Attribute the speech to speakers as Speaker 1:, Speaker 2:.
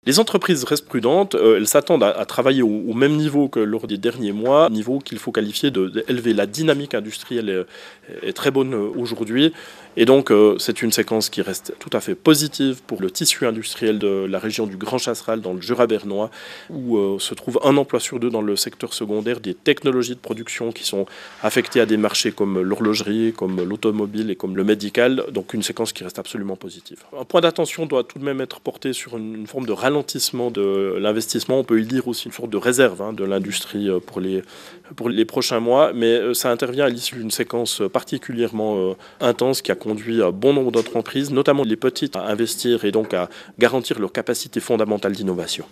Speaker 1: Les entreprises restent prudentes, elles s'attendent à travailler au même niveau que lors des derniers mois, niveau qu'il faut qualifier d'élevé. La dynamique industrielle est très bonne aujourd'hui et donc c'est une séquence qui reste tout à fait positive pour le tissu industriel de la région du Grand Chasseral dans le Jura bernois où se trouve un emploi sur deux dans le secteur secondaire, des technologies de production qui sont affectées à des marchés comme l'horlogerie, comme l'automobile et comme le médical, donc une séquence qui reste absolument positive. Un point d'attention doit tout de même être porté sur une forme de ralentissement de l'investissement. On peut y lire aussi une sorte de réserve de l'industrie pour les prochains mois, mais ça intervient à l'issue d'une séquence particulièrement intense qui a conduit à bon nombre d'entreprises, notamment les petites, à investir et donc à garantir leur capacité fondamentale d'innovation.